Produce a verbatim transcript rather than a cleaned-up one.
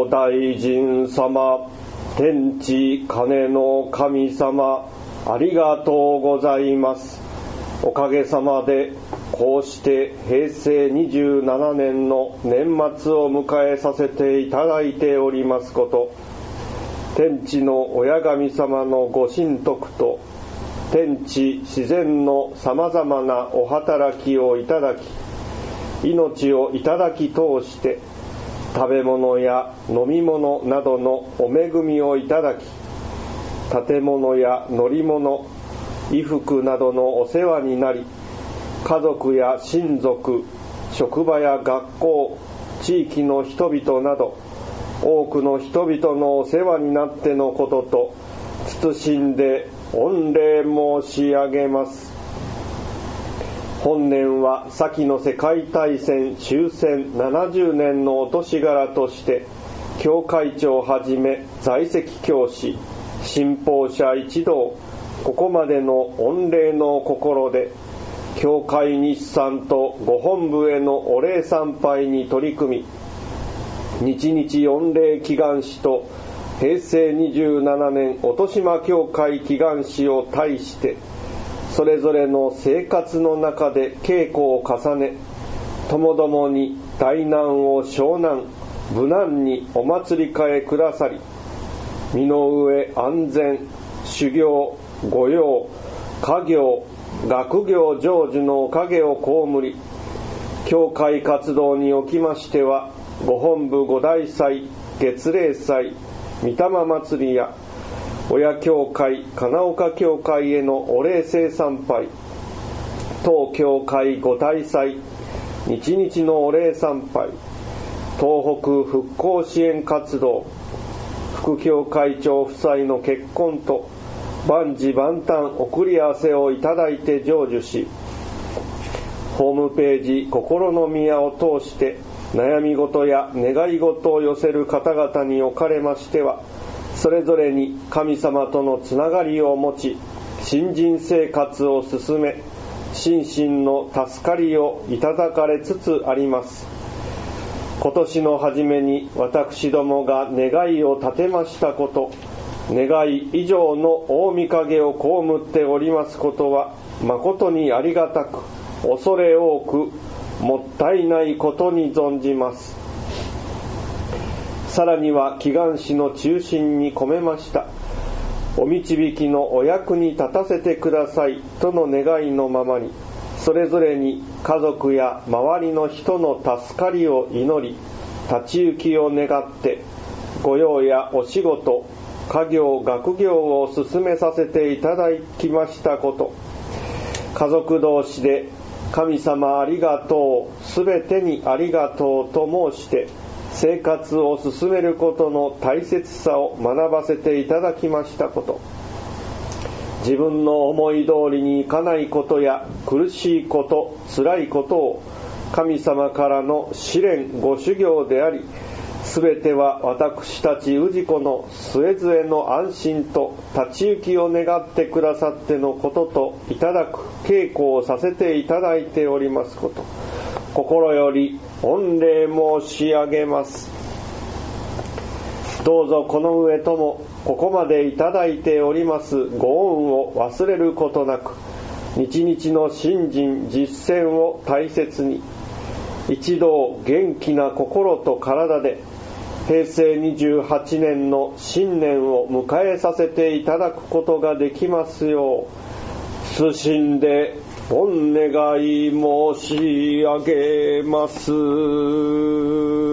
ご大臣様、天地金の神様、ありがとうございます。おかげさまでこうして平成にじゅうななねんの年末を迎えさせていただいておりますこと、天地の親神様のご神徳と天地自然のさまざまなお働きをいただき、命をいただき通して食べ物や飲み物などのお恵みをいただき、建物や乗り物、衣服などのお世話になり、家族や親族、職場や学校、地域の人々など多くの人々のお世話になってのことと謹んで御礼申し上げます。本年は先の世界大戦終戦ななじゅうねんのお年柄として、教会長はじめ在籍教師、信奉者一同、ここまでの御礼の心で、教会日産とご本部へのお礼参拝に取り組み、日々御礼祈願誌と平成にじゅうななねん音島教会祈願誌を対して、それぞれの生活の中で稽古を重ね、ともどもに大難を小難、無難にお祭り替えくださり、身の上安全、修行、御用、家業、学業成就のおかげを被り、教会活動におきましては、ご本部ご大祭、月例祭、御霊祭りや、親教会、金岡教会へのお礼聖参拝、当教会ご大祭、日々のお礼参拝、東北復興支援活動、副教会長夫妻の結婚と万事万端送り合わせをいただいて成就し、ホームページ心の宮を通して悩み事や願い事を寄せる方々におかれましては、それぞれに神様とのつながりを持ち、信心生活を進め、心身の助かりをいただかれつつあります。今年の初めに私どもが願いを立てましたこと、願い以上の大御影を被っておりますことは、誠にありがたく、恐れ多く、もったいないことに存じます。さらには祈願誌の中心に込めました、お導きのお役に立たせてくださいとの願いのままに、それぞれに家族や周りの人の助かりを祈り、立ち行きを願って、御用やお仕事、家業、学業を進めさせていただきましたこと、家族同士で神様ありがとう、すべてにありがとうと申して生活を進めることの大切さを学ばせていただきましたこと、自分の思い通りにいかないことや苦しいこと、辛いことを神様からの試練ご修行であり、すべては私たち氏子の末々の安心と立ち行きを願ってくださってのことといただく稽古をさせていただいておりますこと、心より御礼申し上げます。どうぞこの上ともここまでいただいておりますご恩を忘れることなく、日々の信心実践を大切に、一同元気な心と体で平成にじゅうはちねんの新年を迎えさせていただくことができますよう、謹んで御願い申し上げます。